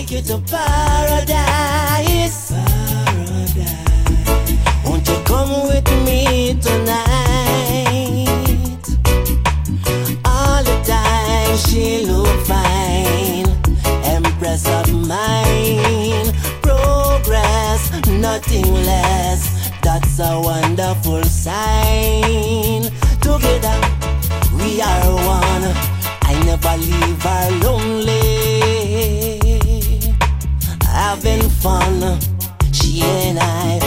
take you to paradise. Won't you come with me tonight? All the time she look fine, empress of mine. Progress, nothing less. That's a wonderful sign. Together we are one. I never leave her lonely. Having fun, she and I